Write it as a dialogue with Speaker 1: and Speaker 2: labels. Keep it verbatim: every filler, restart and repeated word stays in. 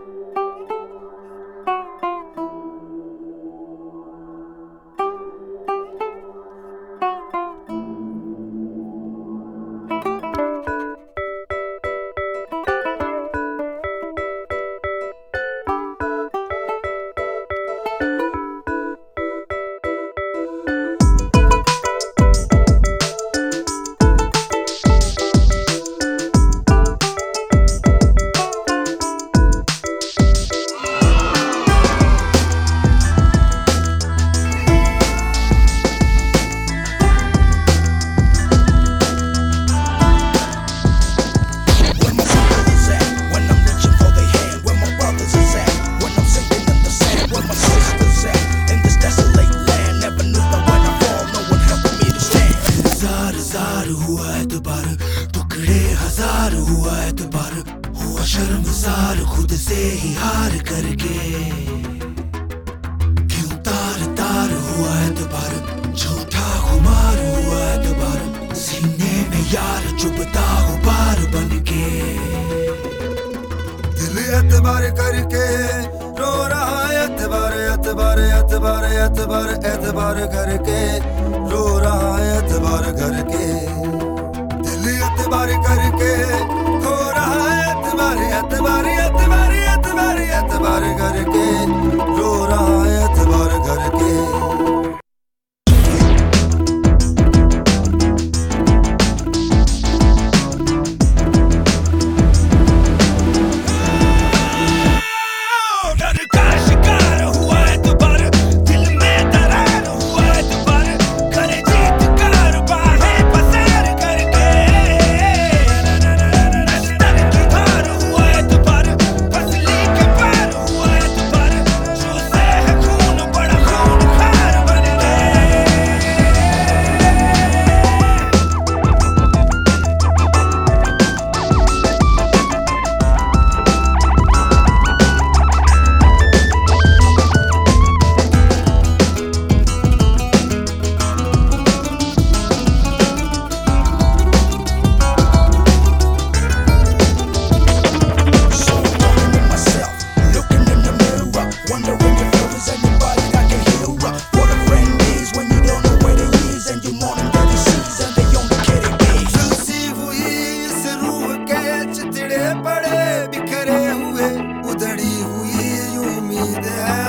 Speaker 1: टुकड़े हजार हुआ एतबार, हुआ शर्मसार खुद से ही हार करके। क्यों तार तार हुआ एतबार, झूठा खुमार हुआ एतबार, सीने में यार चुभता गुबार बन के। दिल एतबार करके रो रहा एतबार एतबार एतबार एतबार एतबार करके रो रहा एतबार करके। एतबार करके हो रहा एतबार एतबार एतबार एतबार एतबार करके रो रहा एतबार करके। बड़े बिखरे हुए उधड़ी हुई उम्मीद है।